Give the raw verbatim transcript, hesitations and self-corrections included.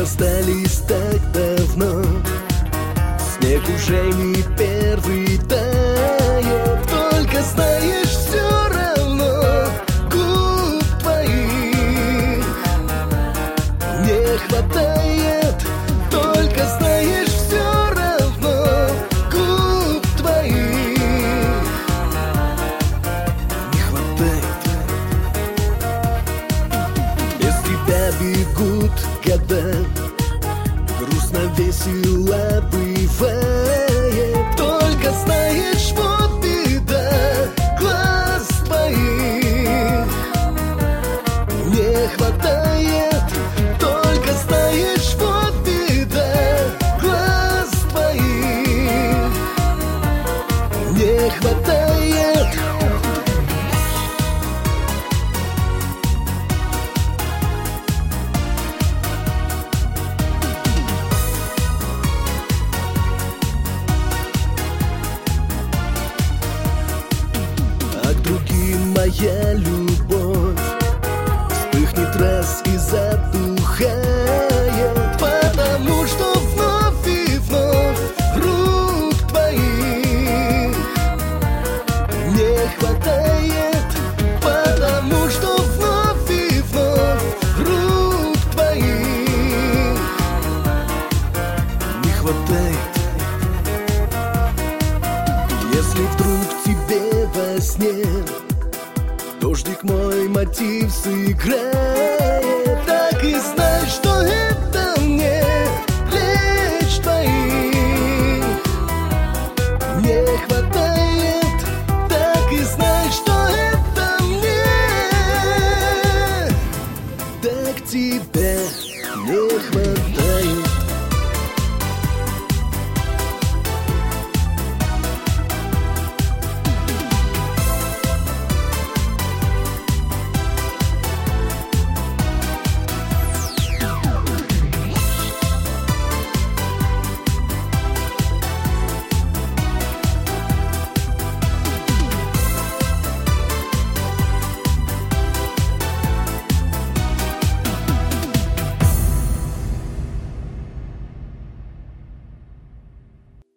расстались так давно, снег уже не первый тает. Только знаешь, все равно губ твоих не хватает. Только знаешь, все равно губ твоих не хватает. Без тебя бегут года, грустно, весело бывает. Только знаешь, вот беда, глаз твоих не хватает. Только знаешь, вот беда, глаз твоих не хватает. А к другим моя любовь вспыхнет раз и затухает, потому что вновь и вновь рук твоих не хватает. Потому что вновь и вновь рук твоих не хватает. Если вдруг тебе во сне дождик мой мотив сыграет, так и